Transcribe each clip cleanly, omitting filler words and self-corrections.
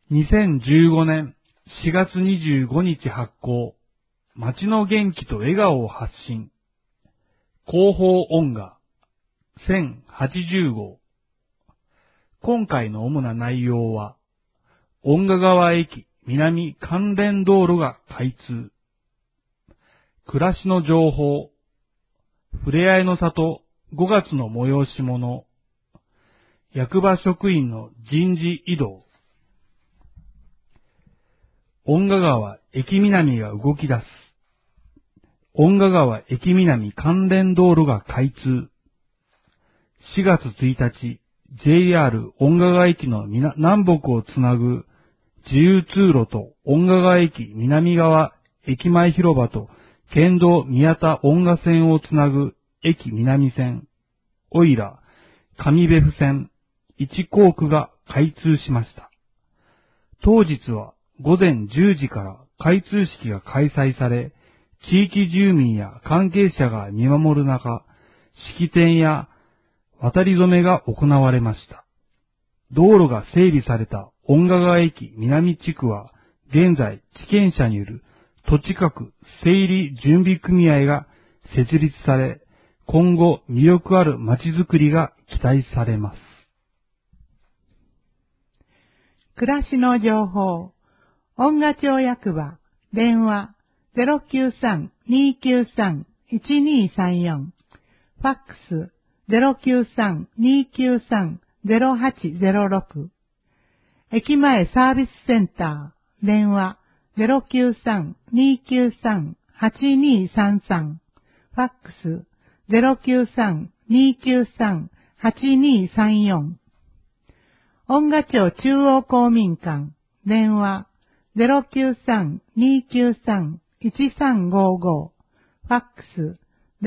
2015年4月25日発行、街の元気と笑顔を発信、広報音画1080号。今回の主な内容は、音画川駅南関連道路が開通、暮らしの情報、ふれあいの里5月の催し物、役場職員の人事異動、音画川駅南が動き出す、音画川駅南関連道路が開通、4月1日、JR 音画川駅の南北をつなぐ自由通路と音画川駅南側駅前広場と県道宮田音画線をつなぐ駅南線、おいら上別府線1工区が開通しました。当日は午前10時から開通式が開催され、地域住民や関係者が見守る中、式典や渡り初めが行われました。道路が整備された音画川駅南地区は、現在地権者による土地区整理準備組合が設立され、今後魅力ある街づくりが期待されます。 暮らしの情報、音画町役場、電話 093-293-1234、ファックス 093-293-0806、駅前サービスセンター、電話 093-293-8233、ファックス 093-293-8234、音画町中央公民館、電話 093-293-1355、ファックス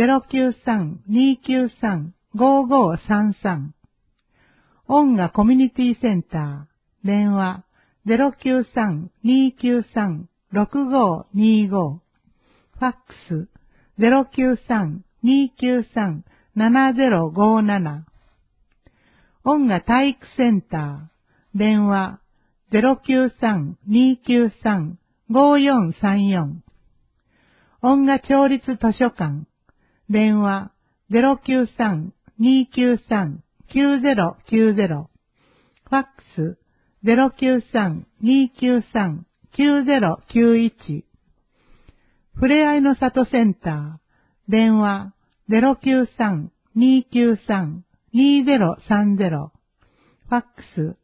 093-293-5533、音画コミュニティセンター、電話 093-293-6525、ファックス 093-293-7057、音画体育センター、電話 093-293-5434、音画町立図書館、電話 093-293-9090、ファックス 093-293-9091、ふれあいの里センター、電話 093-293-2030、ファックス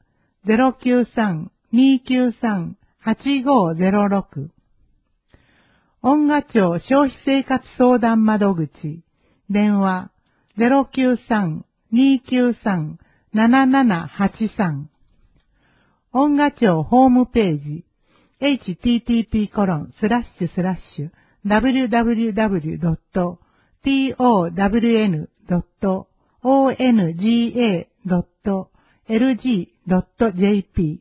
093-293-8506、音画町消費生活相談窓口、電話 093-293-7783、音画町ホームページ、http://www.townga.lg.jp、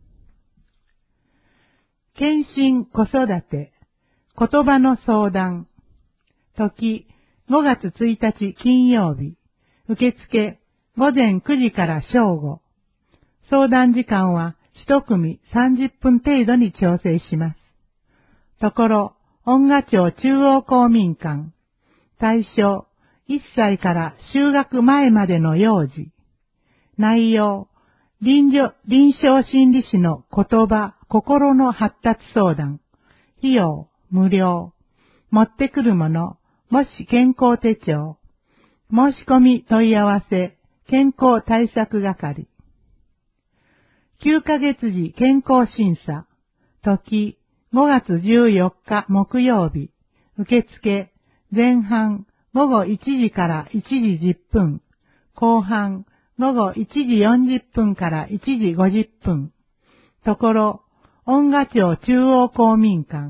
検診子育て言葉の相談、時5月1日金曜日、受付午前9時から正午、相談時間は1組30分程度に調整します。ところ、音画町中央公民館、対象1歳から就学前までの幼児、内容、臨床心理士の言葉、心の発達相談、費用、無料、持ってくるもの、もし健康手帳、申し込み問い合わせ、健康対策係、9ヶ月時健康審査、時5月14日木曜日、受付前半午後1時から1時10分、後半午後1時40分から1時50分、ところ、音画町中央公民館。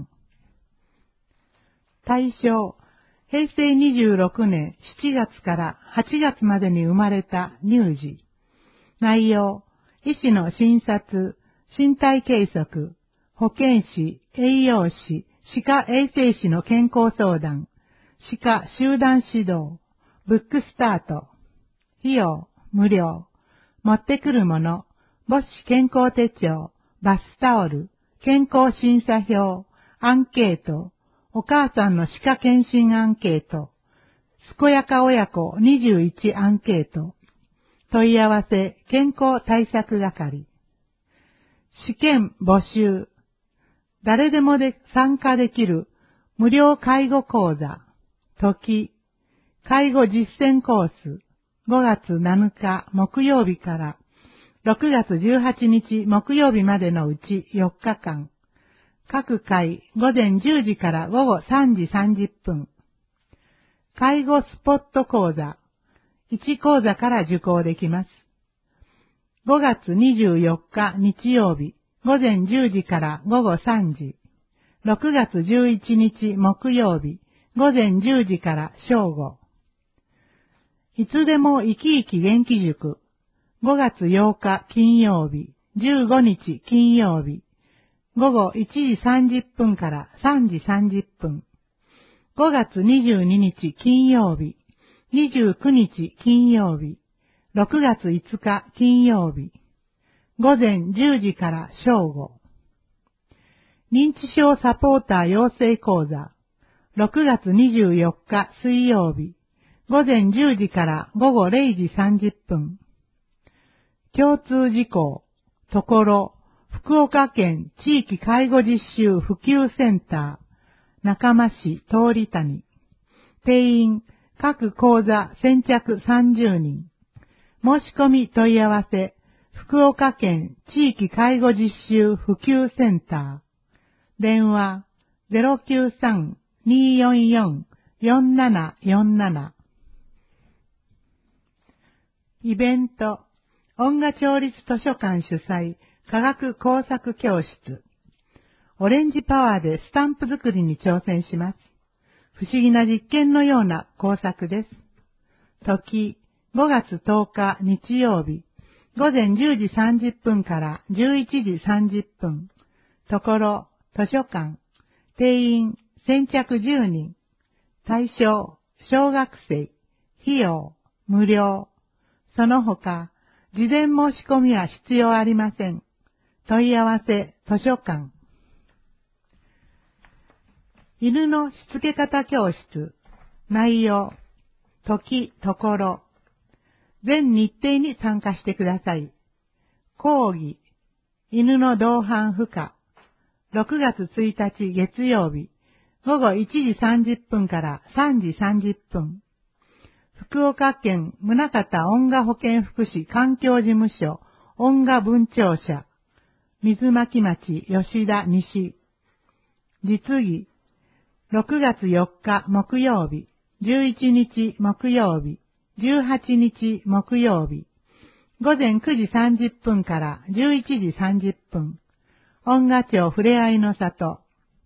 対象、平成26年7月から8月までに生まれた乳児。内容、医師の診察、身体計測、保健師、栄養士、歯科衛生士の健康相談、歯科集団指導、ブックスタート、費用、無料、持ってくるもの、母子健康手帳、 バスタオル、健康審査票、アンケート、お母さんの歯科検診アンケート、健やか親子21アンケート、問い合わせ健康対策係、試験募集、誰でも参加できる無料介護講座、時、介護実践コース、5月7日木曜日から6月18日木曜日までのうち4日間、各回午前10時から午後3時30分。介護スポット講座、1講座から受講できます。5月24日日曜日、午前10時から午後3時。6月11日木曜日、午前10時から正午。いつでも生き生き元気塾、5月8日金曜日、15日金曜日、午後1時30分から3時30分。5月22日金曜日、29日金曜日、6月5日金曜日、午前10時から正午。認知症サポーター養成講座、6月24日水曜日、午前10時から午後0時30分。共通事項、ところ、福岡県地域介護実習普及センター、中間市通り谷。定員、各講座先着30人。申し込み問い合わせ、福岡県地域介護実習普及センター。電話、093-244-4747。イベント、音楽町立図書館主催、科学工作教室。オレンジパワーでスタンプ作りに挑戦します。不思議な実験のような工作です。時、5月10日日曜日、午前10時30分から11時30分。ところ、図書館。定員、先着10人。対象、小学生。費用、無料。その他、事前申し込みは必要ありません。問い合わせ、図書館。犬のしつけ方教室。内容。時、ところ。全日程に参加してください。講義。犬の同伴孵化。6月1日月曜日。午後1時30分から3時30分。福岡県宗像音楽保健福祉環境事務所音楽文庁舎。水巻町吉田西。実技。6月4日木曜日、11日木曜日、18日木曜日、午前9時30分から11時30分、音楽町ふれあいの里。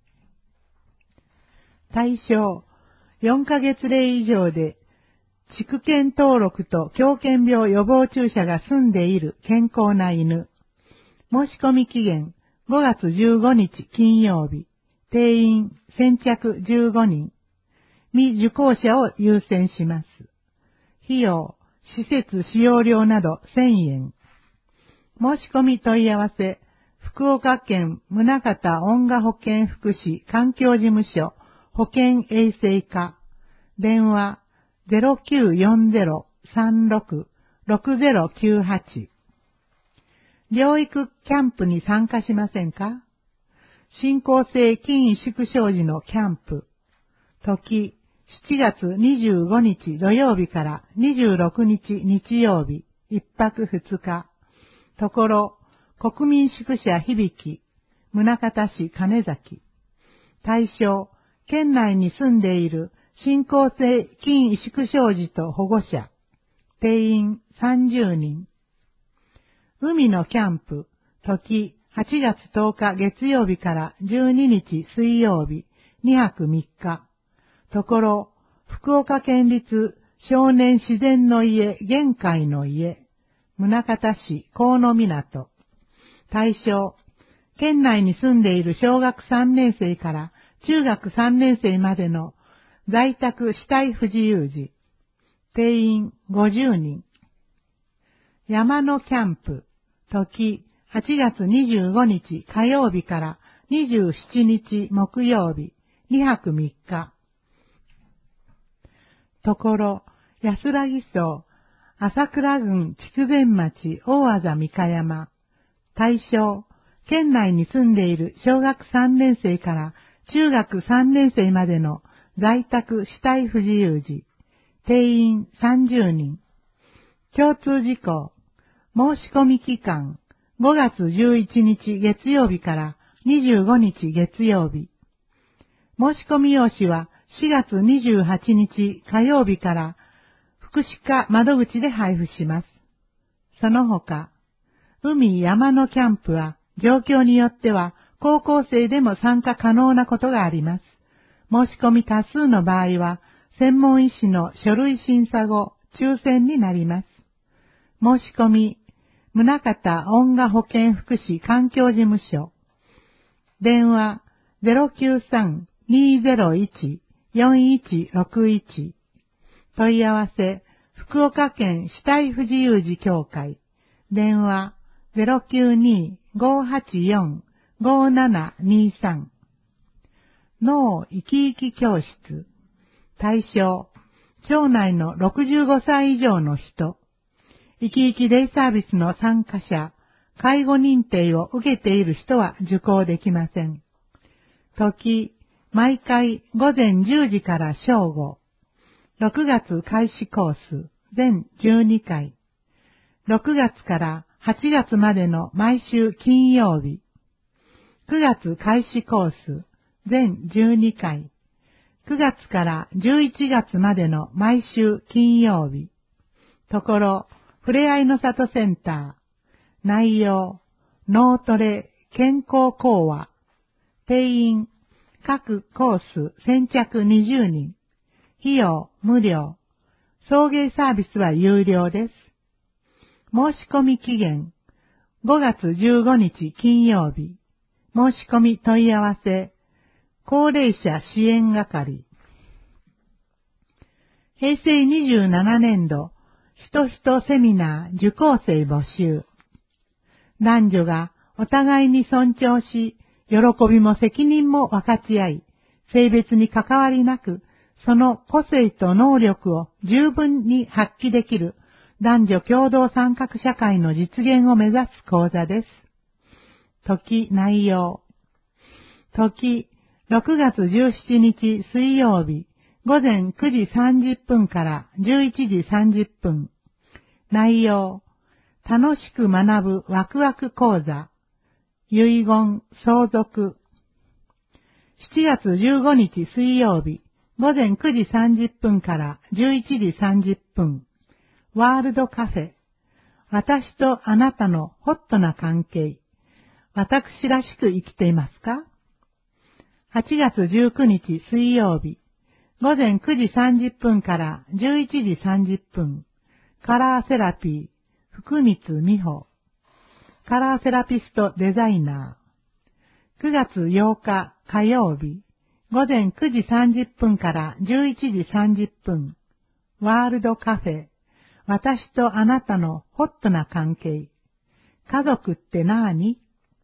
対象、4ヶ月例以上で、畜犬登録と狂犬病予防注射が済んでいる健康な犬。申し込み期限、5月15日金曜日。定員、先着15人。未受講者を優先します。費用、施設使用料など1000円。申し込み問い合わせ、福岡県宗像音楽保健福祉環境事務所保健衛生課。電話、0940-36-6098。療育キャンプに参加しませんか？進行性筋萎縮症時のキャンプ。時、7月25日土曜日から26日日曜日、1泊2日。ところ、国民宿舎響、宗像市金崎。対象、県内に住んでいる進行性筋萎縮症児と保護者。定員30人。海のキャンプ。時、8月10日月曜日から12日水曜日、2泊3日。ところ、福岡県立少年自然の家玄海の家、宗像市河野港。対象、県内に住んでいる小学3年生から中学3年生までの在宅肢体不自由児。定員50人。山のキャンプ。時、 8月25日火曜日から27日木曜日、2泊3日。ところ、安らぎ荘、朝倉郡筑前町大字三日山、対象、県内に住んでいる小学3年生から中学3年生までの在宅肢体不自由児、定員30人。共通事項、申し込み期間、5月11日月曜日から25日月曜日。申し込み用紙は4月28日火曜日から福祉課窓口で配布します。その他、海山のキャンプは状況によっては高校生でも参加可能なことがあります。申し込み多数の場合は専門医師の書類審査後抽選になります。申し込み、宗像音楽保健福祉環境事務所。電話 093-201-4161。問い合わせ、福岡県肢体不自由児協会。電話 092-584-5723。脳生き生き教室。対象、町内の65歳以上の人。生き生きデイサービスの参加者、介護認定を受けている人は受講できません。時、毎回午前10時から正午。6月開始コース、全12回。6月から8月までの毎週金曜日。9月開始コース、全12回。9月から11月までの毎週金曜日。ところ、ふれあいの里センター。内容、脳トレ、健康講話。定員、各コース先着20人。費用、無料。送迎サービスは有料です。申し込み期限、5月15日金曜日。申し込み問い合わせ、高齢者支援係。平成27年度、ひとひとセミナー受講生募集。男女がお互いに尊重し、喜びも責任も分かち合い、性別に関わりなく、その個性と能力を十分に発揮できる男女共同参画社会の実現を目指す講座です。時、内容。時、6月17日水曜日、午前9時30分から11時30分。内容、楽しく学ぶワクワク講座。遺言、相続。7月15日水曜日、午前9時30分から11時30分。ワールドカフェ。私とあなたのホットな関係。私らしく生きていますか？ 8 月19日水曜日。午前9時30分から11時30分。カラーセラピー、福光美穂。カラーセラピストデザイナー。9月8日火曜日。午前9時30分から11時30分。ワールドカフェ。私とあなたのホットな関係。家族って何？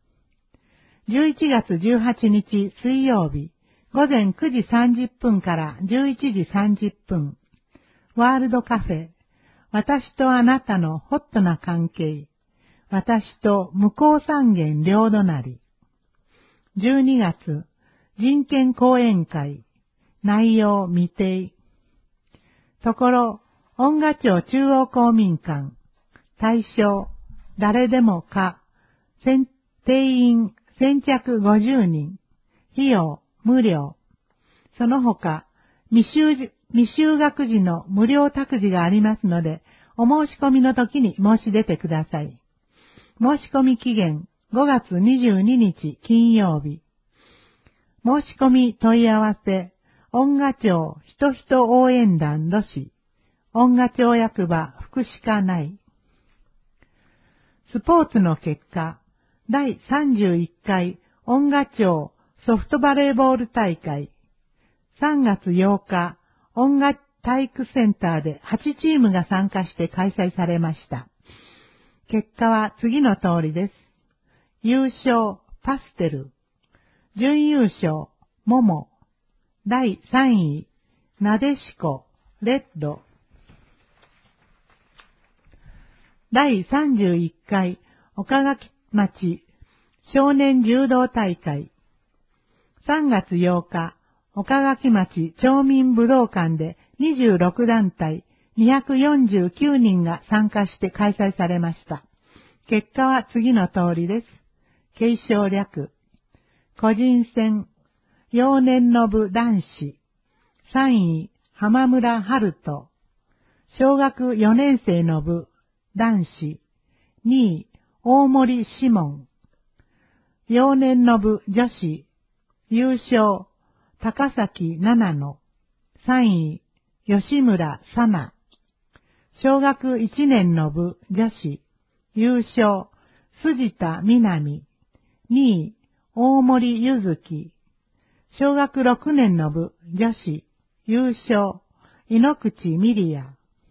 11 月18日水曜日。午前9時30分から11時30分。ワールドカフェ。私とあなたのホットな関係。私と向こう三軒両隣。12月、人権講演会。内容未定。ところ、音楽町中央公民館。対象、誰でもか。定員、先着50人。費用、無料。その他、未就学時の無料託児がありますので、お申し込みの時に申し出てください。申し込み期限、5月22日金曜日。申し込み問い合わせ、音楽町ひとひと応援団土市、音楽町役場福祉課内。スポーツの結果、第31回音楽町ソフトバレーボール大会。3月8日、音楽体育センターで8チームが参加して開催されました。結果は次の通りです。 優勝、パステル。準優勝、モモ。第3位、なでしこ、レッド。第31回、岡垣町少年柔道大会。3月8日、岡垣町町民武道館で26団体249人が参加して開催されました。結果は次の通りです。継承略。個人戦、幼年の部男子。3位、浜村春人。小学4年生の部男子。2位、大森志門。幼年の部女子。優勝、高崎七野。3位、吉村さな。小学1年の部女子。優勝、辻田みなみ。2位、大森ゆずき。小学6年の部女子。優勝、井ノ口ミリア。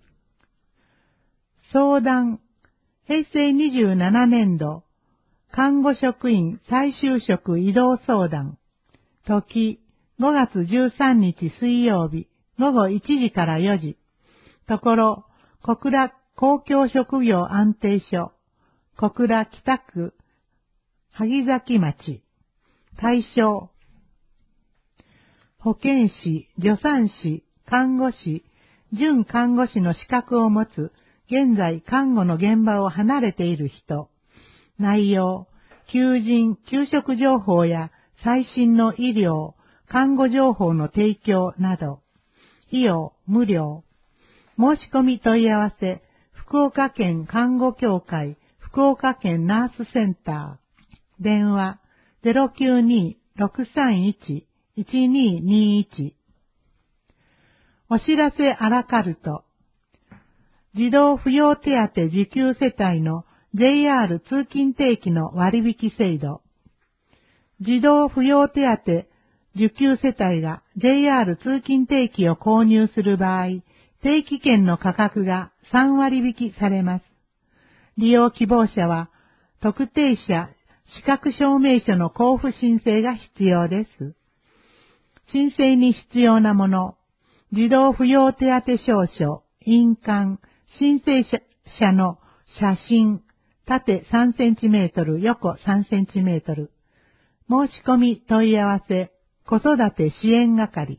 相談、平成27年度、看護職員再就職移動相談。時、5月13日水曜日、午後1時から4時。ところ、小倉公共職業安定所、小倉北区、萩崎町。対象、保健師、助産師、看護師、準看護師の資格を持つ、現在看護の現場を離れている人。内容、求人・給食情報や最新の医療、看護情報の提供など。費用、無料。申し込み問い合わせ、福岡県看護協会、福岡県ナースセンター。電話、092-631-1221。お知らせアラカルト。児童扶養手当受給世帯の JR 通勤定期の割引制度。児童扶養手当受給世帯が JR 通勤定期を購入する場合、定期券の価格が3割引きされます。利用希望者は、特定者資格証明書の交付申請が必要です。申請に必要なもの、児童扶養手当証書、印鑑、申請者の写真、縦3センチメートル、横3センチメートル。申し込み問い合わせ、子育て支援係。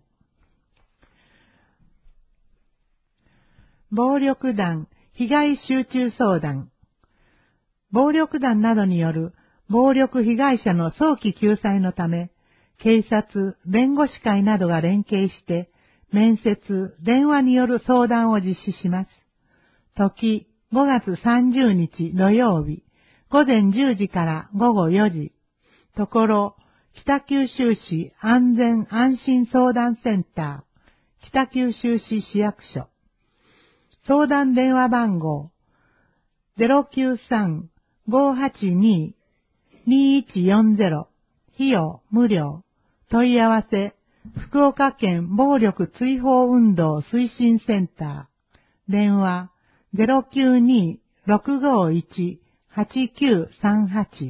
暴力団、被害集中相談。暴力団などによる暴力被害者の早期救済のため、警察、弁護士会などが連携して、面接、電話による相談を実施します。時、5月30日土曜日、午前10時から午後4時。ところ、北九州市安全安心相談センター、北九州市市役所。相談電話番号、093-582-2140。費用無料。問い合わせ、福岡県暴力追放運動推進センター。電話、092-651-8938。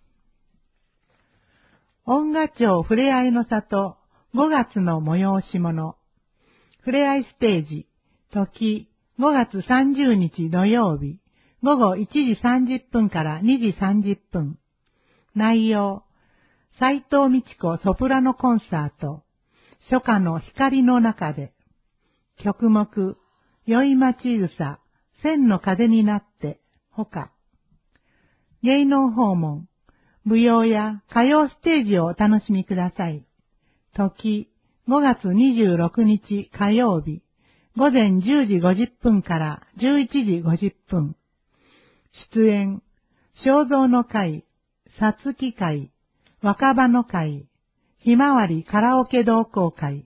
恩賀町ふれあいの里5月の催し物。ふれあいステージ、時、5月30日土曜日、午後1時30分から2時30分。内容、斉藤美智子ソプラノコンサート、初夏の光の中で。曲目、宵町草、千の風になって、ほか。芸能訪問、舞踊や歌謡ステージをお楽しみください。時、5月26日火曜日、午前10時50分から11時50分。出演、正蔵の会、さつき会、若葉の会、ひまわりカラオケ同好会。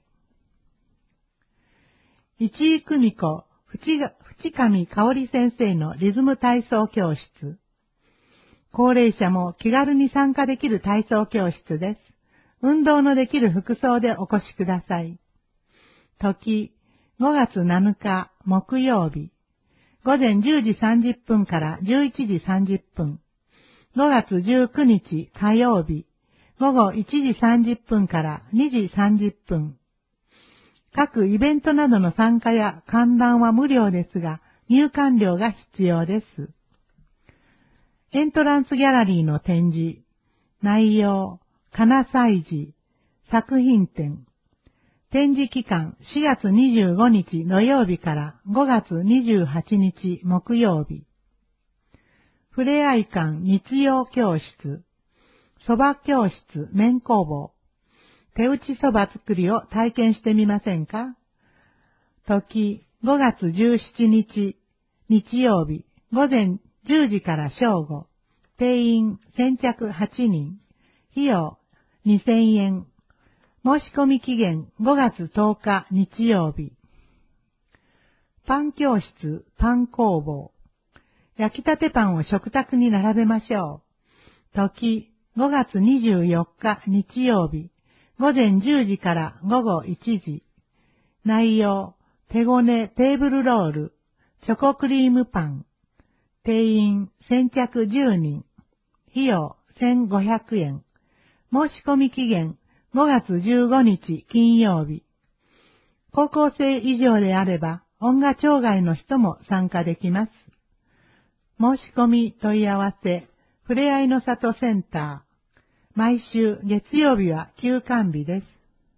市井久美子、淵上香織先生のリズム体操教室。高齢者も気軽に参加できる体操教室です。運動のできる服装でお越しください。時、5月7日木曜日、午前10時30分から11時30分。 5月19日火曜日、午後1時30分から2時30分。各イベントなどの参加や観覧は無料ですが、入館料が必要です。エントランスギャラリーの展示、内容、かな祭事、作品展。展示期間4月25日土曜日から5月28日木曜日。ふれあい館日曜教室、蕎麦教室麺工房、手打ち蕎麦作りを体験してみませんか？時5月17日日曜日午前10時から正午。定員先着8人。費用2000円。申し込み期限5月10日日曜日。パン教室パン工房。焼きたてパンを食卓に並べましょう。時5月24日日曜日。午前10時から午後1時。内容手ごねテーブルロール。チョコクリームパン。定員先着10人。費用1500円。申し込み期限5月15日金曜日。高校生以上であれば音楽障害の人も参加できます。申し込み問い合わせ、ふれあいの里センター。毎週月曜日は休館日です。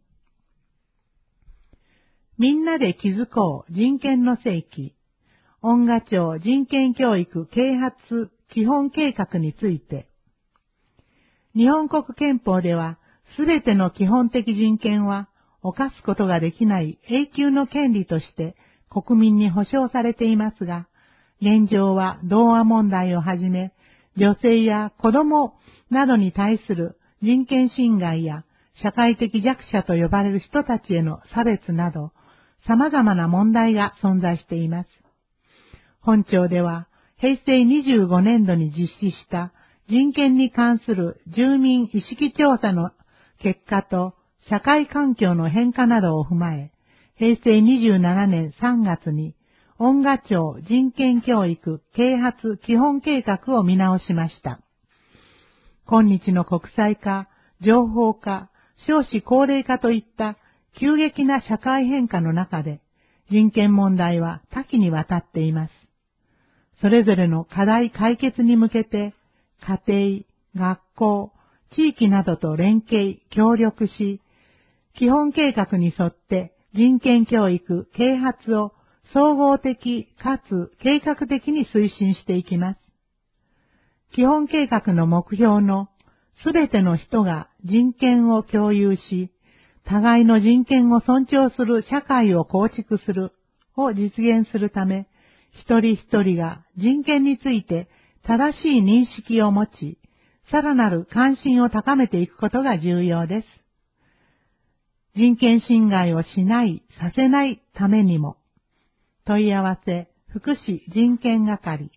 みんなで気づこう人権の世紀。音楽庁人権教育啓発基本計画について。日本国憲法では、すべての基本的人権は、侵すことができない永久の権利として国民に保障されていますが、現状は同和問題をはじめ、女性や子供などに対する人権侵害や社会的弱者と呼ばれる人たちへの差別など、様々な問題が存在しています。本庁では、平成25年度に実施した人権に関する住民意識調査の結果と社会環境の変化などを踏まえ、平成27年3月に音楽庁人権教育啓発基本計画を見直しました。今日の国際化、情報化、少子高齢化といった急激な社会変化の中で、人権問題は多岐にわたっています。それぞれの課題解決に向けて、家庭、学校、地域などと連携、協力し、基本計画に沿って人権教育、啓発を総合的かつ計画的に推進していきます。基本計画の目標のすべての人が人権を共有し、互いの人権を尊重する社会を構築するを実現するため、一人一人が人権について正しい認識を持ち、さらなる関心を高めていくことが重要です。人権侵害をしない、させないためにも、問い合わせ、福祉人権係。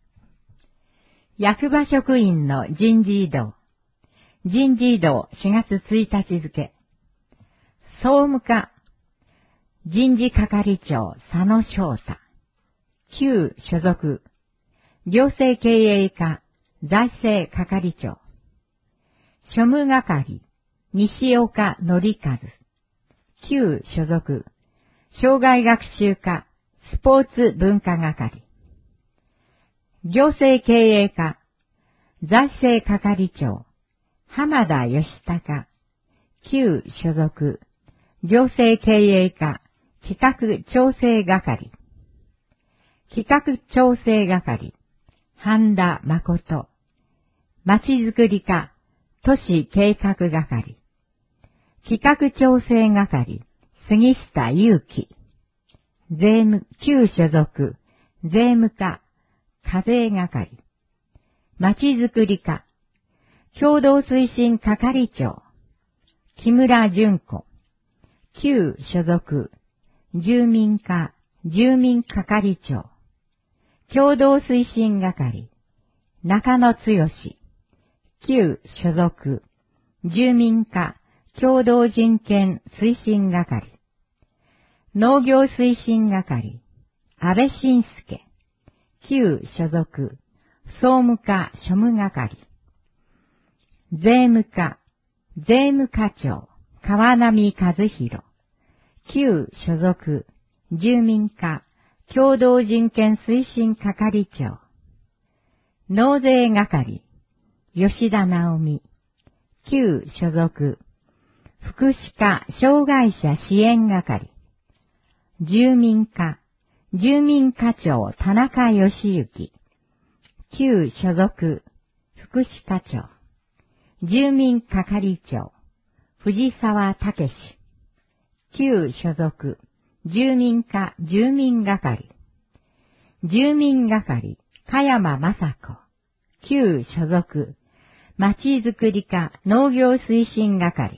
役場職員の人事異動。人事異動4月1日付。総務課、人事係長佐野翔太。旧所属、行政経営課、財政係長。庶務係、西岡則和。旧所属、障害学習課、スポーツ文化係。行政経営課、財政係長、浜田義孝。旧所属、行政経営課、企画調整係。企画調整係、半田誠。まちづくり課、都市計画係。企画調整係、杉下祐樹。税務、旧所属、税務課、課税係。まちづくり課、共同推進係長、木村淳子。旧所属、住民課、住民係長。共同推進係、中野剛。旧所属、住民課、共同人権推進係。農業推進係、安倍晋介。旧所属、総務課庶務係。 税務課、税務課長、川波和弘。旧所属、住民課、共同人権推進係長。納税係、吉田直美。旧所属、福祉課障害者支援係。住民課、住民課長田中義行。旧所属、福祉課長。住民係長、藤沢武。旧所属、住民課住民係。住民係、加山雅子。旧所属、まちづくり課農業推進係。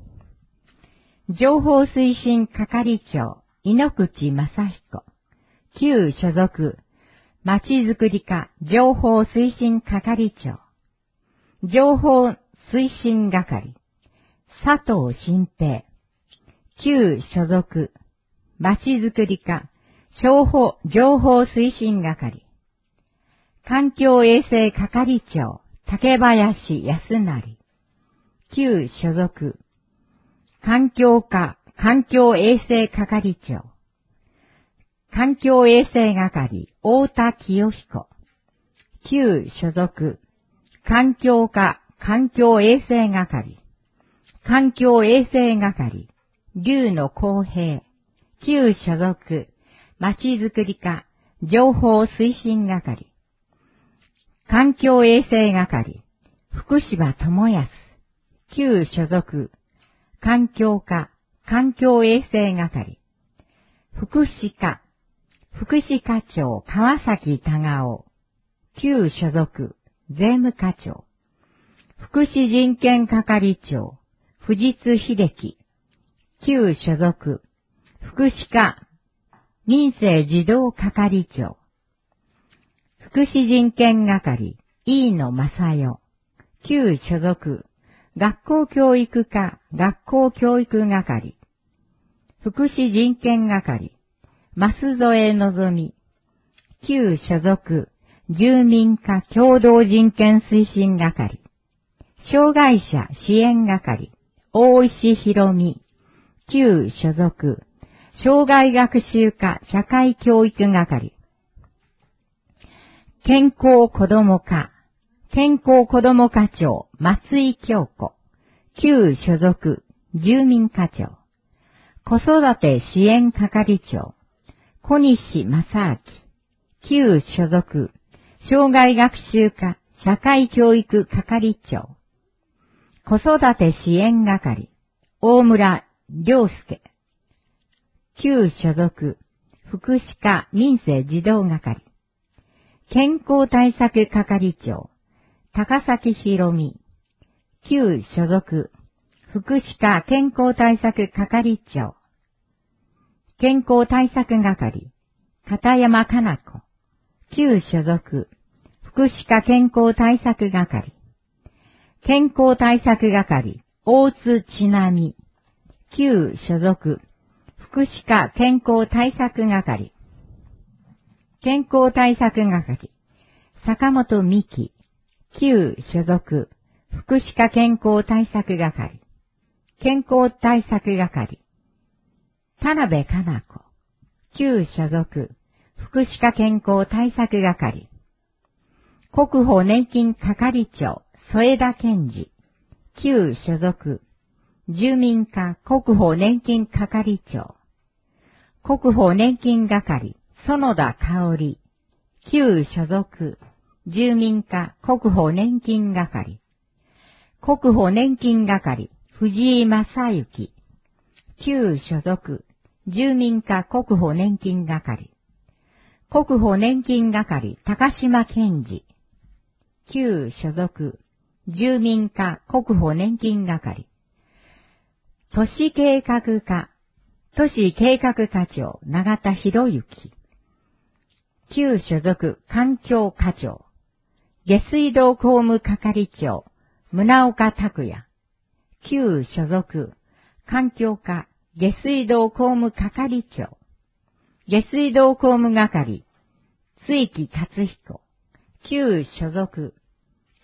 情報推進係長、井ノ口正彦。旧所属、まちづくり課情報推進係長。情報推進係、佐藤新平。旧所属、まちづくり課情報推進係。環境衛生係長、竹林康成。旧所属、環境課環境衛生係長。環境衛生係、太田清彦。旧所属、環境課環境衛生係。環境衛生係、龍野公平。旧所属、まちづくり課情報推進係。環境衛生係、福島智康。旧所属、環境課環境衛生係。福祉課長川崎隆夫。旧所属、税務課長。福祉人権係長、藤津秀樹。旧所属、福祉課民生児童係長。福祉人権係、飯野正代。旧所属、学校教育課学校教育係。福祉人権係、舛添のぞみ。旧所属、住民課共同人権推進係。障害者支援係、大石博美。旧所属、障害学習課社会教育係。健康子ども課長松井京子。旧所属、住民課長。子育て支援係長、小西正明。旧所属、障害学習課社会教育係長。子育て支援係、大村良介。旧所属、福祉課民生児童係。健康対策係長、高崎博美。旧所属、福祉課健康対策係長。健康対策係、片山加奈子。旧所属、福祉課健康対策係。健康対策係、大津千奈美。旧所属、福祉課健康対策係。健康対策係、坂本美希。旧所属、福祉課健康対策係。健康対策係、田辺加奈子。旧所属、福祉課健康対策係。国保年金係長、添田健二。旧所属、住民課国保年金係長。国保年金係、園田香織。旧所属、住民課国保年金係。国保年金係、藤井正幸。旧所属、住民課国保年金係。国保年金係、高島健二。旧所属、住民課国保年金係。都市計画課、都市計画課長、永田博之。旧所属、環境課長。下水道工務係長、宗岡拓也。旧所属、環境課、下水道工務係長。下水道工務係、津木克彦。旧所属、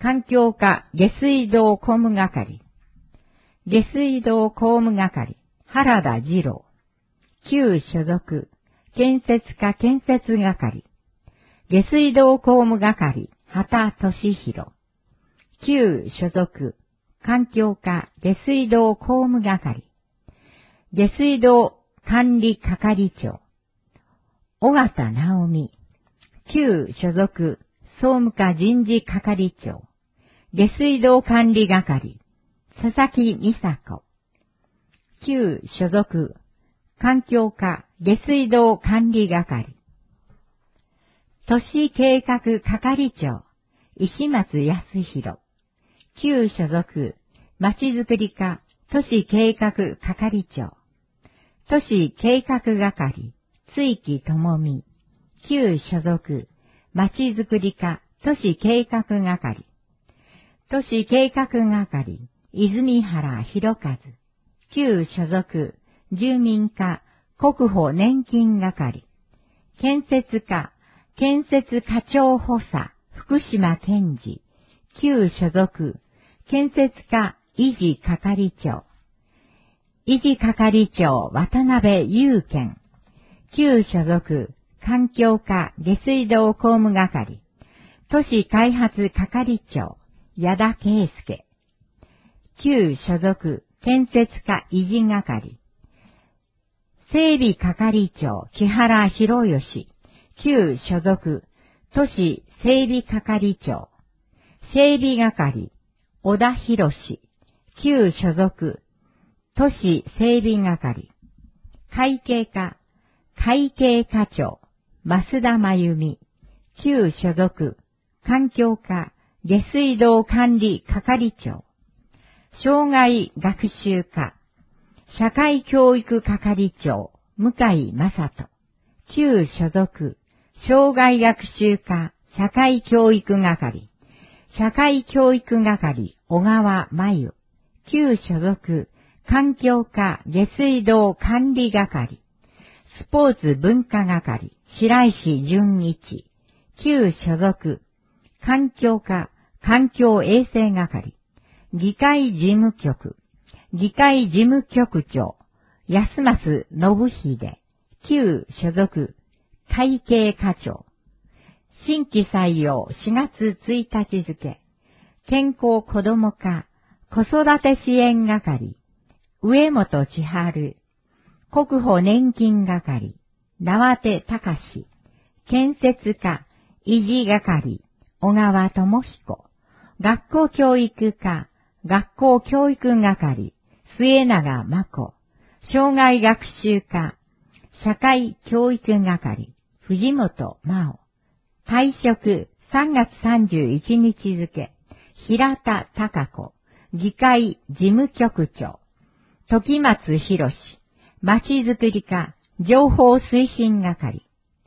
環境課下水道工務係。下水道工務係、原田二郎。旧所属、建設課建設係。下水道工務係、畑俊弘。旧所属、環境課下水道工務係。下水道管理係長、尾形直美。旧所属、総務課人事係長。下水道管理係、佐々木美佐子。旧所属、環境課下水道管理係。都市計画係長、石松康弘。旧所属、まちづくり課都市計画係長。都市計画係、津木智美。旧所属、まちづくり課都市計画係。都市計画係、泉原博和。旧所属、住民課国保年金係。建設課建設課長補佐福島健二。旧所属、建設課維持係長。維持係長渡辺雄健。旧所属、環境課下水道工務係。都市開発係長矢田圭介。旧所属、建設課維持係。整備係長木原博義。旧所属、都市整備係長整備係小田博。旧所属、都市整備係。会計課会計課長増田真由美。旧所属、環境課下水道管理係長。障害学習課社会教育係長向井正人。旧所属、障害学習課社会教育係。社会教育係小川真由。旧所属、環境課下水道管理係。スポーツ文化係白石純一。旧所属、環境課環境衛生係。議会事務局議会事務局長安増信秀。旧所属、会計課長。新規採用4月1日付。健康子ども課子育て支援係。上本千春。国保年金係。縄手隆。建設課維持係。小川智彦。学校教育課学校教育係。末永真子。障害学習課社会教育係。藤本真央。退職3月31日付。平田孝子。議会事務局長。時松博。まちづくり課情報推進係。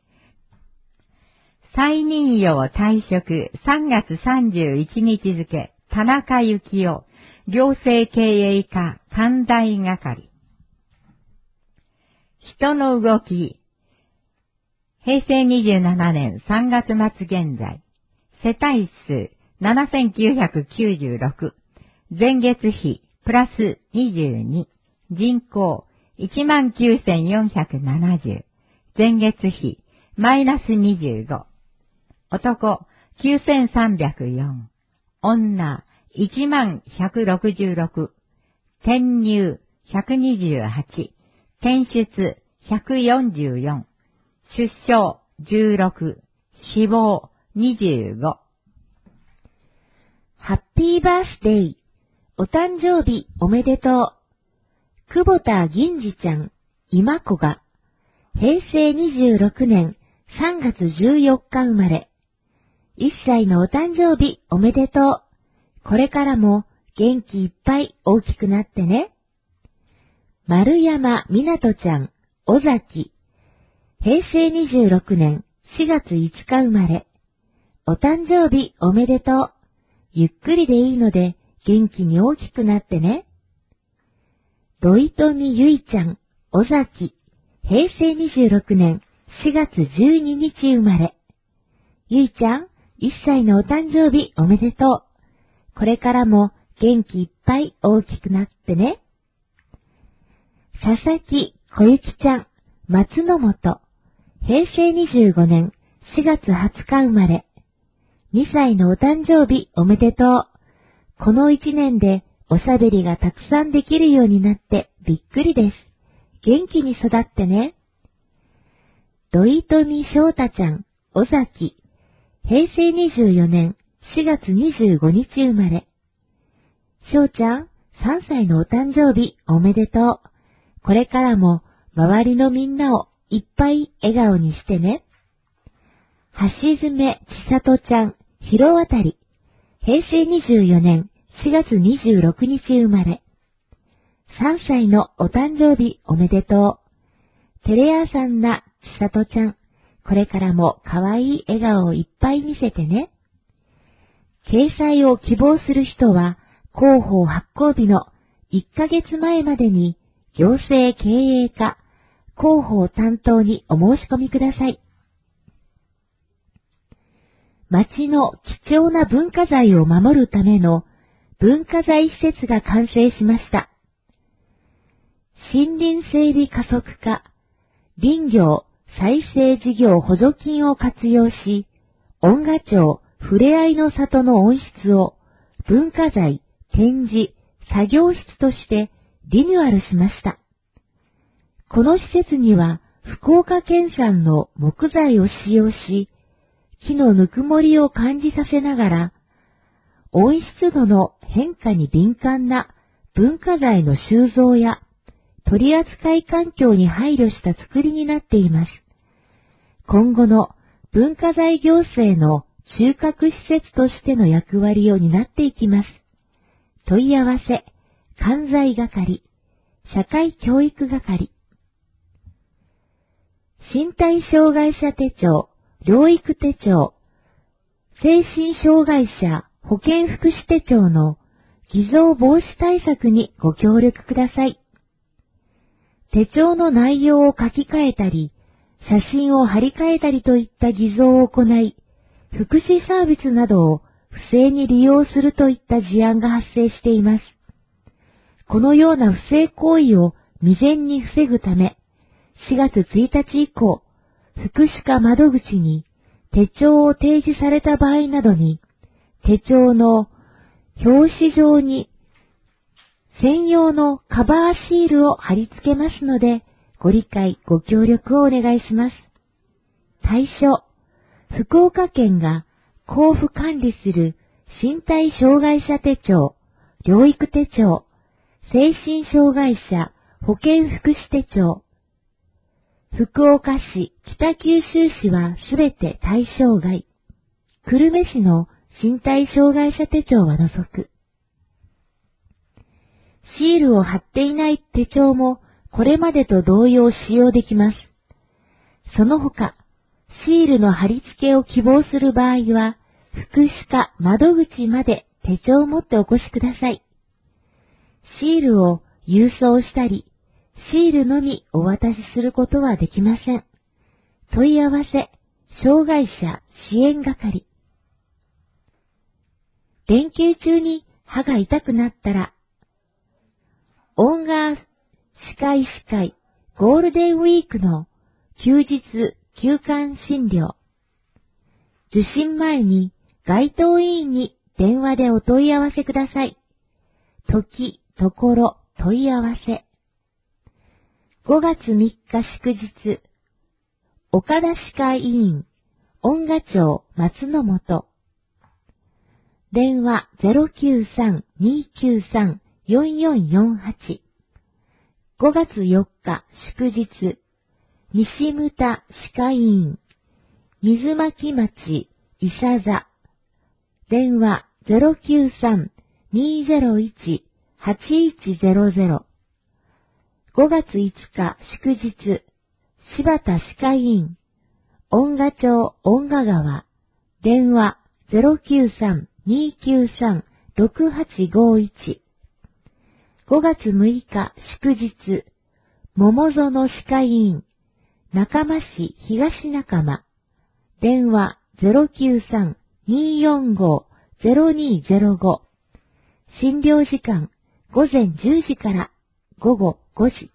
再任用退職3月31日付。田中幸雄。行政経営課関大係。人の動き。平成27年3月末現在。世帯数7996。前月比プラス22。人口19,470。前月比マイナス25。男9,304。女10,166。転入128。転出144。出生16。死亡25。 ハッピーバースデー。お誕生日おめでとう。久保田銀次ちゃん、今子が、平成26年3月14日生まれ。1歳のお誕生日おめでとう。これからも元気いっぱい大きくなってね。丸山みなとちゃん、尾崎。平成26年4月5日生まれ。お誕生日おめでとう。ゆっくりでいいので元気に大きくなってね。土井富ゆいちゃん、尾崎。平成26年4月12日生まれ。ゆいちゃん、1歳のお誕生日おめでとう。 これからも元気いっぱい大きくなってね。佐々木小雪ちゃん、松の本、平成25年4月20日生まれ。2歳のお誕生日おめでとう。この1年でおしゃべりがたくさんできるようになってびっくりです。元気に育ってね。土井富翔太ちゃん、尾崎、平成24年4月25日生まれ。翔ちゃん、3歳のお誕生日おめでとう。これからも周りのみんなをいっぱい笑顔にしてね。橋爪千里ちゃん、広渡り、平成24年4月26日生まれ。3歳のお誕生日おめでとう。テレ朝さんな千里ちゃん、これからも可愛い笑顔をいっぱい見せてね。掲載を希望する人は、広報発行日の1ヶ月前までに行政経営課広報担当にお申し込みください。町の貴重な文化財を守るための文化財施設が完成しました。森林整備加速化、林業再生事業補助金を活用し、恩賀町ふれあいの里の温室を文化財、展示、作業室としてリニューアルしました。この施設には福岡県産の木材を使用し、木のぬくもりを感じさせながら、温湿度の変化に敏感な文化財の収蔵や取扱い環境に配慮した作りになっています。今後の文化財行政の中核施設としての役割を担っていきます。問い合わせ、関西係、社会教育係。身体障害者手帳、療育手帳、精神障害者保健福祉手帳の偽造防止対策にご協力ください。手帳の内容を書き換えたり、写真を貼り替えたりといった偽造を行い、福祉サービスなどを不正に利用するといった事案が発生しています。このような不正行為を未然に防ぐため、4月1日以降、福祉課窓口に手帳を提示された場合などに、手帳の表紙上に専用のカバーシールを貼り付けますので、ご理解ご協力をお願いします。対象、福岡県が交付管理する身体障害者手帳、療育手帳、精神障害者保健福祉手帳。福岡市、北九州市はすべて対象外。久留米市の身体障害者手帳は除く。シールを貼っていない手帳もこれまでと同様使用できます。その他、シールの貼り付けを希望する場合は、福祉課窓口まで手帳を持ってお越しください。シールを郵送したり、シールのみお渡しすることはできません。問い合わせ、障害者支援係。連休中に歯が痛くなったら、オンガー歯科医ゴールデンウィークの休日休館診療。受診前に該当委員に電話でお問い合わせください。時、ところ、問い合わせ。5月3日祝日、岡田歯科医院、恩賀町松の本。電話 093-293-4448。5月4日祝日、西牟田歯科医院、水巻町伊佐座。電話 093-201-8100。5月5日祝日、柴田歯科医院、恩賀町恩賀川。電話 093-293-6851。5月6日祝日、桃園歯科医院、中間市東中間。電話 093-245-0205。 診療時間午前10時から午後5時。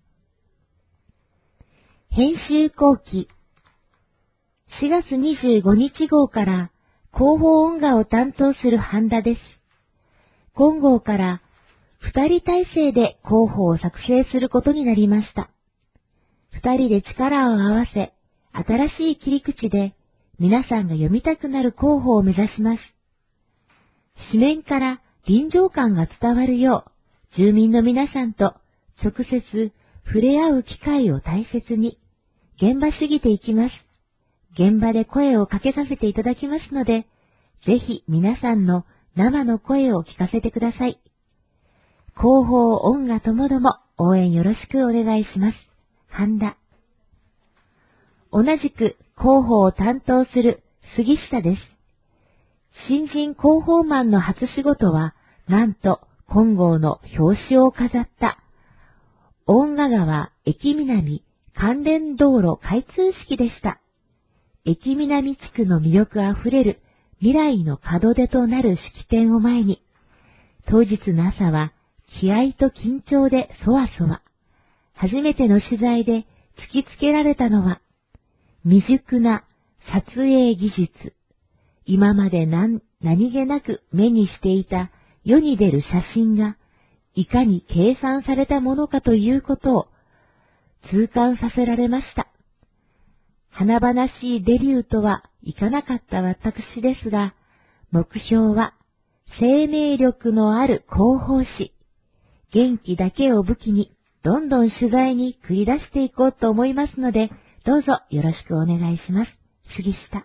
編集後期4月25日号から広報音画を担当する半田です。今号から2人体制で広報を作成することになりました。2人で力を合わせ、新しい切り口で皆さんが読みたくなる広報を目指します。紙面から臨場感が伝わるよう、住民の皆さんと直接触れ合う機会を大切に、現場主義でいきます。現場で声をかけさせていただきますので、ぜひ皆さんの生の声を聞かせてください。広報音画ともども応援よろしくお願いします。半田。同じく広報を担当する杉下です。新人広報マンの初仕事は、なんと今号の表紙を飾った遠賀川駅南関連道路開通式でした。駅南地区の魅力あふれる未来の門出となる式典を前に、当日の朝は気合と緊張でそわそわ。初めての取材で突きつけられたのは、未熟な撮影技術。今まで何気なく目にしていた世に出る写真が、いかに計算されたものかということを痛感させられました。華々しいデビューとはいかなかった私ですが、目標は生命力のある広報誌、元気だけを武器にどんどん取材に繰り出していこうと思いますので、どうぞよろしくお願いします。杉下。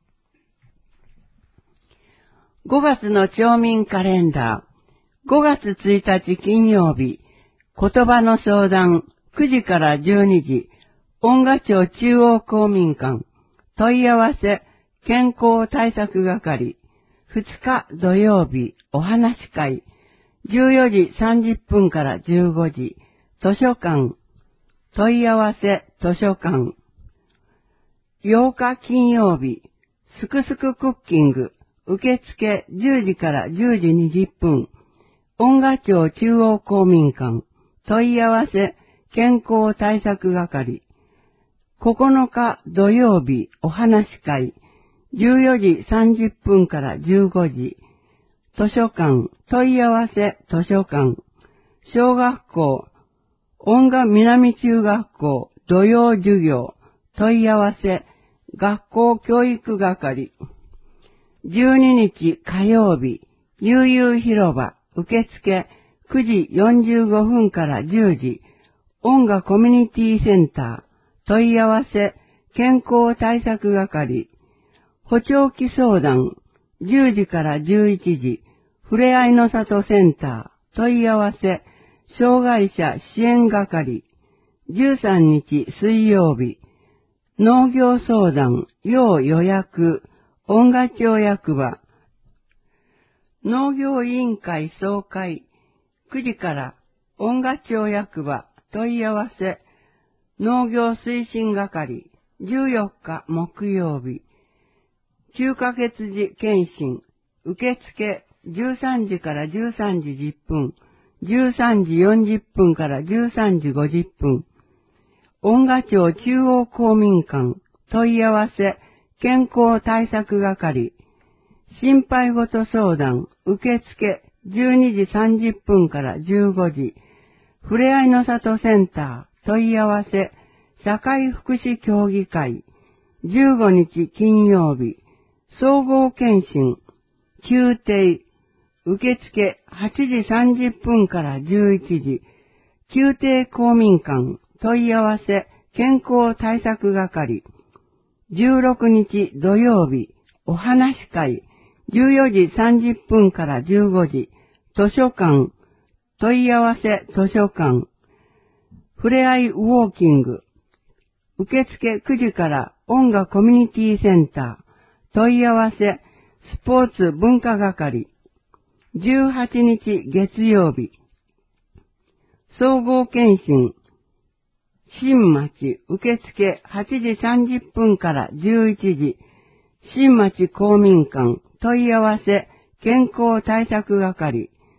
5月の町民カレンダー、5月1日金曜日、言葉の相談、9時から12時、音賀町中央公民館、問い合わせ、健康対策係、2日土曜日、お話し会、14時30分から15時、図書館、問い合わせ図書館、8日金曜日、すくすくクッキング、受付10時から10時20分、音賀町中央公民館、問い合わせ、健康対策係、9日土曜日、お話し会、14時30分から15時、図書館、問い合わせ図書館、小学校、音賀南中学校、土曜授業、問い合わせ、学校教育係、12日火曜日、悠々広場、受付9時45分から10時、音賀コミュニティセンター、問い合わせ、健康対策係、補聴器相談、10時から11時、ふれあいの里センター、問い合わせ、障害者支援係、13日水曜日、農業相談、要予約、音賀町役場、農業委員会総会、9時から音賀町役場、問い合わせ、農業推進係、14日木曜日、9ヶ月時検診、受付13時から13時10分、13時40分から13時50分、音賀町中央公民館、問い合わせ、健康対策係、心配事相談、受付12時30分から15時、ふれあいの里センター、問い合わせ、社会福祉協議会、15日金曜日、総合検診、宮廷、受付8時30分から11時、宮廷公民館、問い合わせ、健康対策係、16日土曜日、お話し会、14時30分から15時、図書館、問い合わせ図書館、ふれあいウォーキング、受付9時から音楽コミュニティセンター、問い合わせスポーツ文化係、18日月曜日、総合検診、新町受付8時30分から11時、新町公民館問い合わせ健康対策係、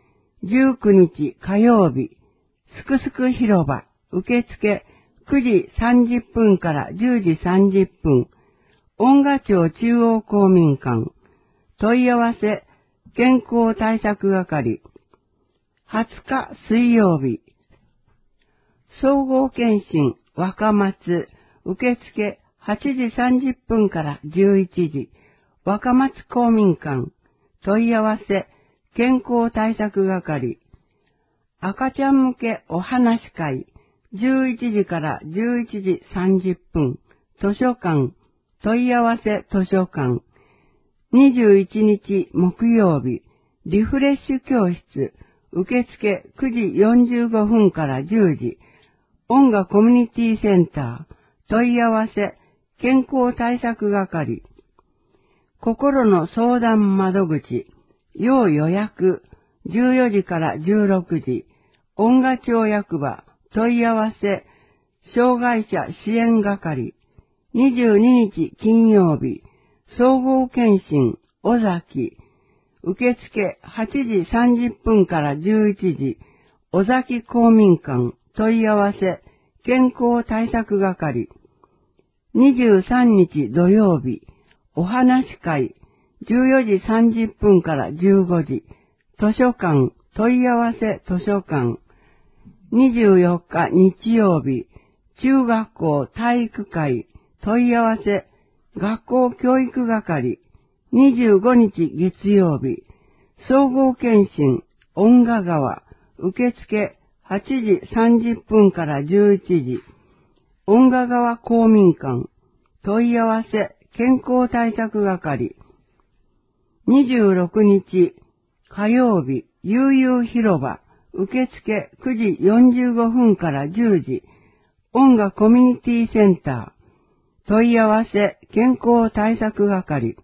19日火曜日、すくすく広場、受付9時30分から10時30分、恩賀町中央公民館、問い合わせ、健康対策係、20日水曜日、総合検診、若松、受付8時30分から11時、若松公民館、問い合わせ、健康対策係、赤ちゃん向けお話し会、11時から11時30分、図書館、問い合わせ図書館、21日木曜日、リフレッシュ教室、受付9時45分から10時、音楽コミュニティセンター、問い合わせ、健康対策係、心の相談窓口、要予約、14時から16時、恩賀町役場、問い合わせ、障害者支援係、22日金曜日、総合検診、尾崎、受付8時30分から11時、尾崎公民館、問い合わせ、健康対策係、23日土曜日、お話し会、14時30分から15時、図書館、問い合わせ図書館、24日日曜日、中学校体育会、問い合わせ、学校教育係、25日月曜日、総合検診、恩賀川、受付8時30分から11時、恩賀川公民館、問い合わせ、健康対策係、26日火曜日、悠々広場、受付9時45分から10時、音楽コミュニティセンター、問い合わせ、健康対策係、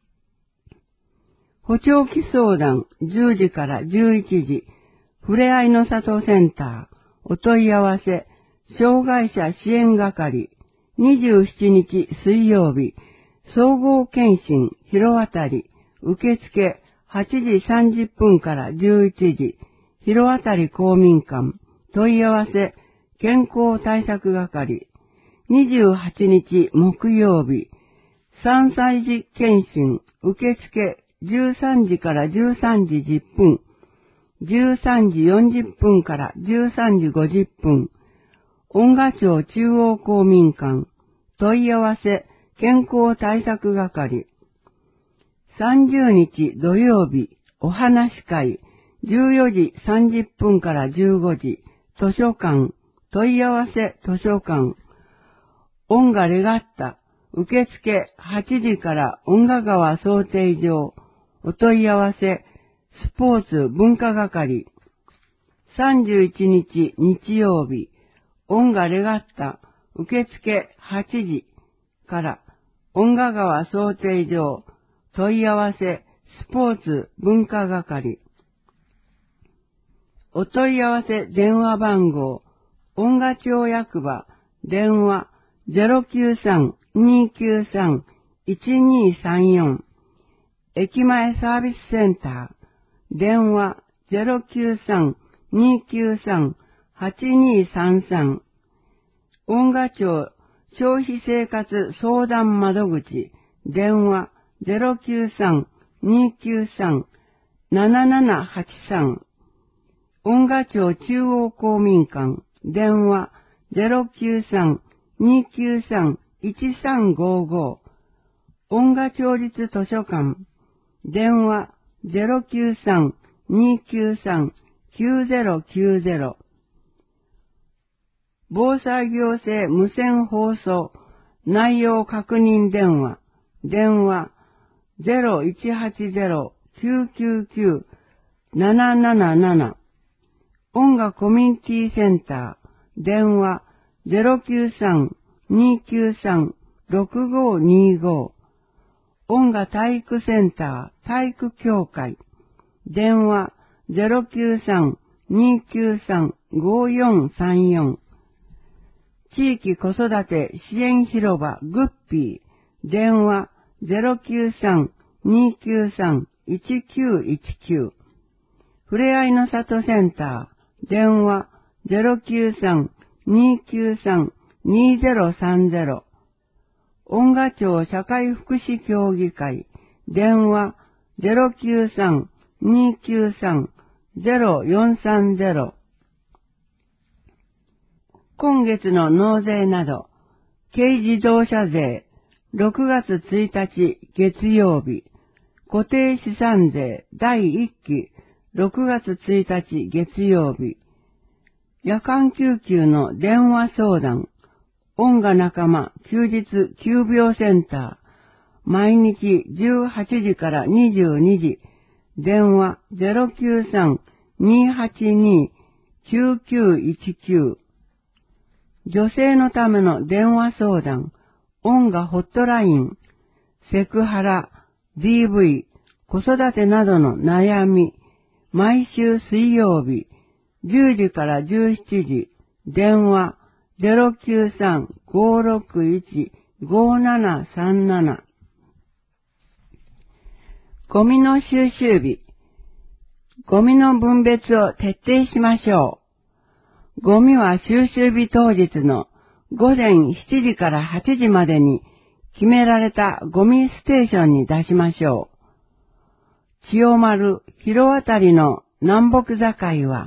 補聴器相談10時から11時、ふれあいの里センター、お問い合わせ、障害者支援係、27日水曜日、総合検診広渡り、受付8時30分から11時、広渡り公民館、問い合わせ、健康対策係、28日木曜日、3歳児検診、受付13時から13時10分、13時40分から13時50分、恩賀町中央公民館、問い合わせ、健康対策係、30日土曜日、お話し会、14時30分から15時、図書館、問い合わせ図書館、恩賀レガッタ、受付8時から恩賀川漕艇場、お問い合わせ、スポーツ文化係、31日日曜日、恩賀レガッタ、受付8時から恩賀川漕艇場、問い合わせ、スポーツ文化係。お問い合わせ電話番号、恩賀町役場、電話 093-293-1234。駅前サービスセンター、電話 093-293-8233。恩賀町消費生活相談窓口、電話 093-293-7783。恩賀町中央公民館、電話 093-293-1355。恩賀町立図書館、電話 093-293-9090。防災行政無線放送内容確認電話、電話 0180-999-777。音楽コミュニティセンター、電話 093-293-6525。音楽体育センター、体育協会、電話 093-293-5434。地域子育て支援広場グッピー、電話 093-293-1919。 ふれあいの里センター、電話093-293-2030。音賀町社会福祉協議会、電話093-293-0430。今月の納税など、軽自動車税、6月1日月曜日、固定資産税第1期、6月1日月曜日、夜間救急の電話相談、音賀仲間休日急病センター、毎日18時から22時、電話093-282-9919。女性のための電話相談、音賀ホットライン、セクハラ、DV、子育てなどの悩み、毎週水曜日、10時から17時、電話093-561-5737。ゴミの収集日。ゴミの分別を徹底しましょう。ゴミは収集日当日の午前7時から8時までに決められたゴミステーションに出しましょう。千代丸、広渡りの南北境は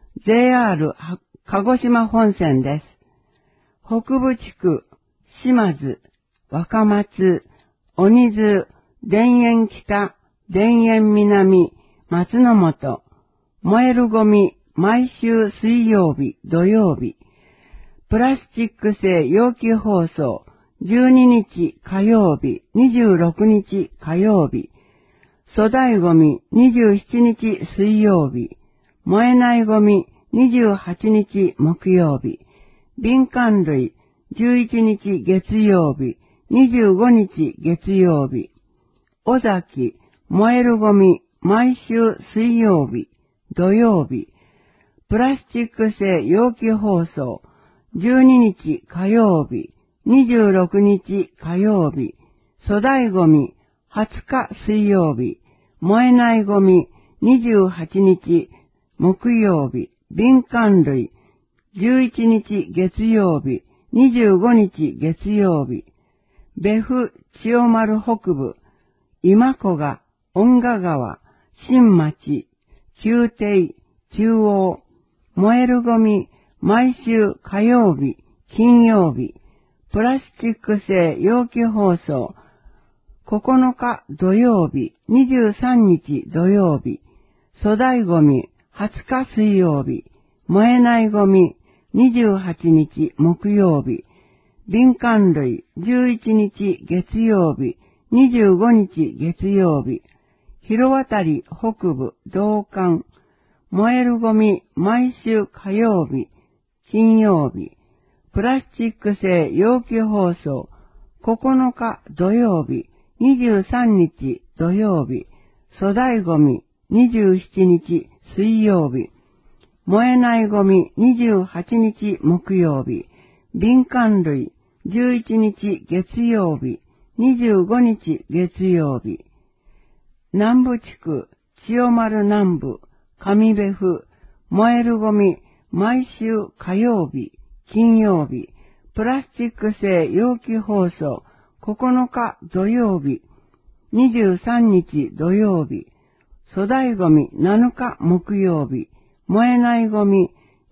JR 鹿児島本線です。北部地区、島津、若松、鬼津、田園北、田園南、松の本、燃えるゴミ、毎週水曜日、土曜日、プラスチック製容器包装、12日火曜日、26日火曜日、粗大ゴミ、27日水曜日、燃えないゴミ、28日木曜日、敏感類、11日月曜日、25日月曜日、尾崎、燃えるゴミ、毎週水曜日、土曜日、プラスチック製容器包装、12日火曜日、26日火曜日、粗大ゴミ、20日水曜日、燃えないゴミ、28日木曜日、敏感類、11日月曜日、25日月曜日、別府千代丸北部、今古賀、恩賀川、新町、旧邸、中央、燃えるゴミ、毎週火曜日、金曜日、プラスチック製容器包装、9日土曜日、23日土曜日、粗大ゴミ、20日水曜日、燃えないゴミ、28日木曜日、敏感類、11日月曜日、25日月曜日、広渡り北部同館、燃えるゴミ、毎週火曜日、金曜日、プラスチック製容器包装、9日土曜日、23日土曜日、粗大ゴミ、27日水曜日、燃えないゴミ、28日木曜日、敏感類、11日月曜日、25日月曜日、南部地区、千代丸南部、上別府、燃えるゴミ、毎週火曜日、金曜日、プラスチック製容器包装、9日土曜日、23日土曜日、粗大ゴミ7日木曜日、燃えないゴミ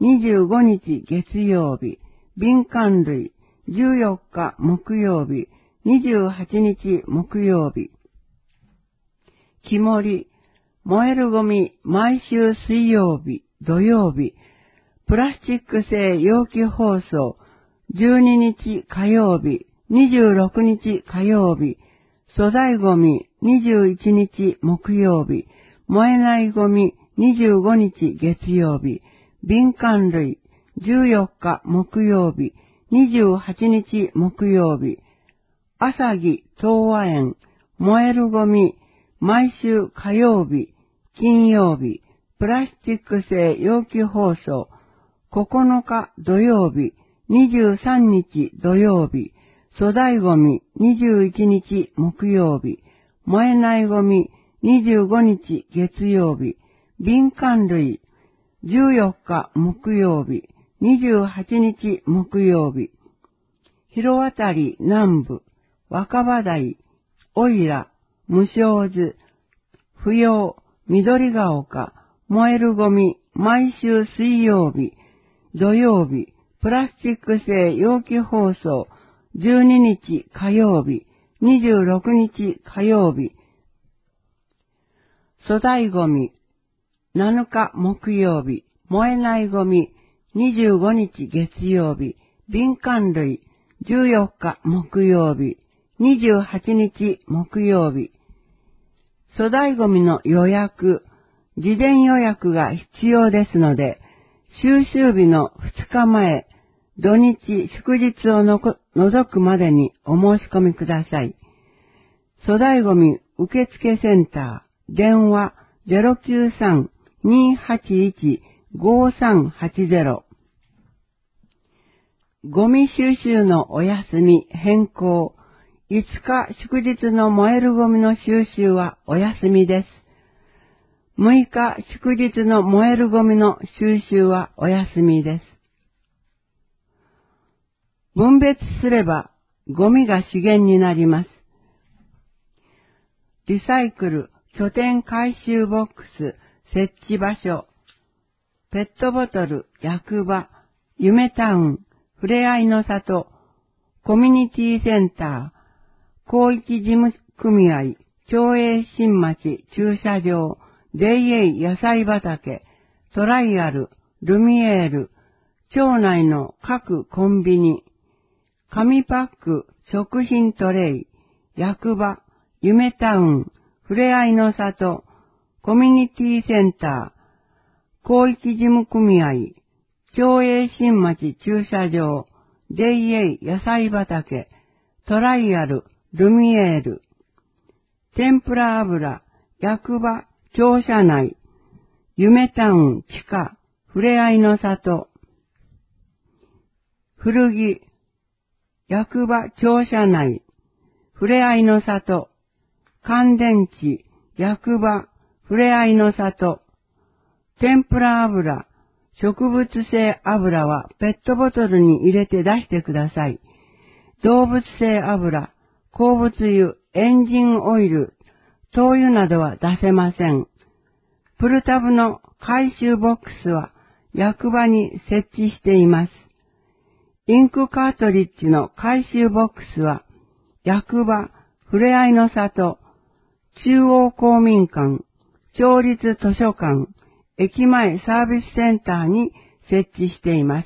25日月曜日、敏感類14日木曜日、28日木曜日、木盛り、燃えるゴミ毎週水曜日、土曜日、プラスチック製容器包装12日火曜日、26日火曜日、粗大ゴミ21日木曜日、燃えないゴミ25日月曜日、敏感類14日木曜日、28日木曜日、朝木東和園、燃えるゴミ毎週火曜日、金曜日、プラスチック製容器包装9日土曜日、23日土曜日、粗大ゴミ21日木曜日、燃えないゴミ25日月曜日、 敏感類、14日木曜日、28日木曜日、広渡り南部、若葉台、おいら、無償図、不要、緑が丘、燃えるゴミ、毎週水曜日、土曜日、プラスチック製容器包装、12日火曜日、26日火曜日、粗大ゴミ、7日木曜日、燃えないゴミ、25日月曜日、敏感類、14日木曜日、28日木曜日、粗大ゴミの予約、事前予約が必要ですので、収集日の2日前、土日祝日を除くまでにお申し込みください。粗大ゴミ受付センター、電話 093-281-5380。ゴミ収集のお休み変更。5日祝日の燃えるゴミの収集はお休みです。6日祝日の燃えるゴミの収集はお休みです。分別すればゴミが資源になります。リサイクル拠点回収ボックス設置場所、ペットボトル役場、夢タウン、ふれあいの里、コミュニティセンター、広域事務組合、町営新町駐車場、JA 野菜畑、トライアル、ルミエール、町内の各コンビニ、紙パック、食品トレイ、役場、夢タウン、ふれあいの里、コミュニティセンター、広域事務組合、町営新町駐車場、JA 野菜畑、トライアル、ルミエール、天ぷら油、役場、庁舎内、夢タウン、地下、ふれあいの里、古着、役場、庁舎内、ふれあいの里、乾電池、役場、ふれあいの里、天ぷら油、植物性油はペットボトルに入れて出してください。動物性油、鉱物油、エンジンオイル、灯油などは出せません。プルタブの回収ボックスは役場に設置しています。インクカートリッジの回収ボックスは役場、ふれあいの里、中央公民館、町立図書館、駅前サービスセンターに設置しています。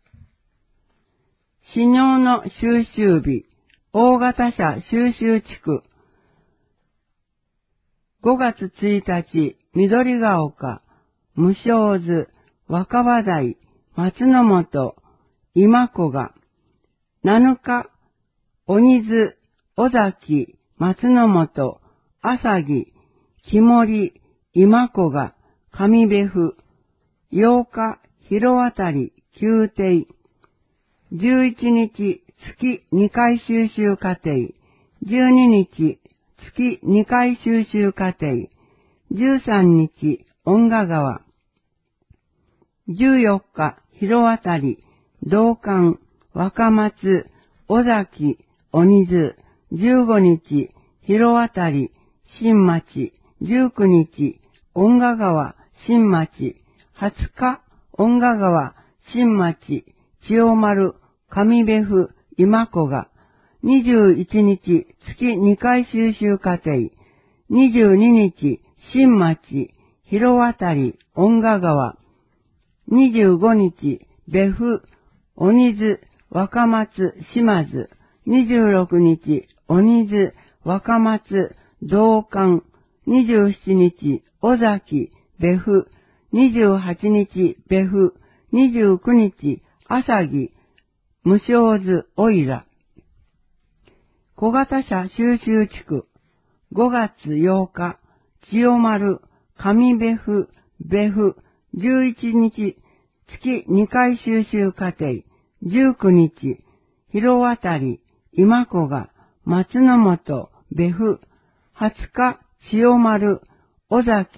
死尿の収集日、大型車収集地区、5月1日、緑が丘、無償図、若葉台、松の本、今子が、7日、鬼津、尾崎、松の本、朝木、木森、今子が、上部府、8日、広渡り、宮廷、11日、月2回収集課程、12日、月2回収集課程、13日、恩賀川、14日、広渡り、道館、若松、尾崎、鬼津、15日、広渡り、新町、19日、恩賀川、新町、20日、恩賀川、新町、千代丸、上部府、今子が、21日、月2回収集課程、22日、新町、広渡り、恩賀川、25日、部府、鬼津、若松、島津、26日、鬼津、若松、道館、27日、尾崎、部府、28日、部府、29日、朝木、無償図、おいら。小型車収集地区、5月8日、千代丸、上部府、部府、11日、月2回収集課程、19日、広渡り、今子が、松の本、部府、20日、千代丸、尾崎、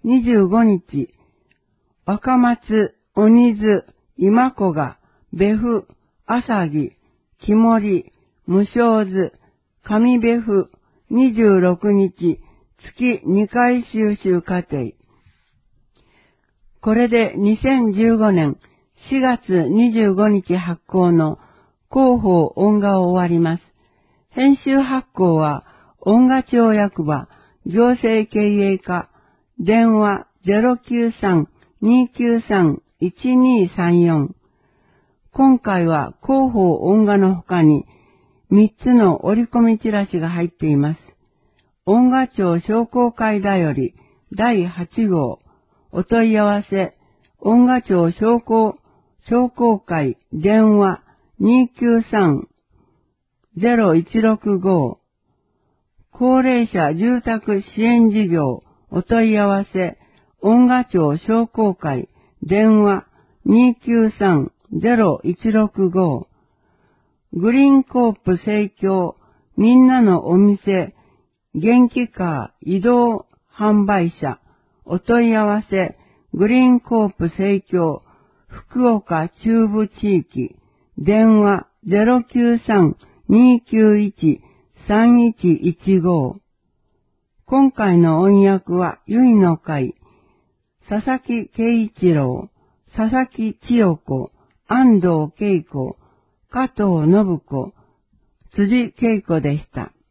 25日、若松、鬼津、今子が、別府、朝木、木森、無償図、上別府、26日、月2回収集課程。これで2015年4月25日発行の広報音画を終わります。編集発行は音画庁役場行政経営課電話 093-293-1234。今回は広報音画の他に3つの折り込みチラシが入っています。音画庁商工会だより第8号。お問い合わせ、音画庁商工会電話 293-0165。高齢者住宅支援事業お問い合わせ、音画庁商工会電話 293-0165。グリーンコープ盛況みんなのお店元気カー移動販売車お問い合わせ、グリーンコープ盛況福岡中部地域電話 093-291-3115。今回の音訳はゆいの会、佐々木圭一郎、佐々木千代子、安藤恵子、加藤信子、辻恵子でした。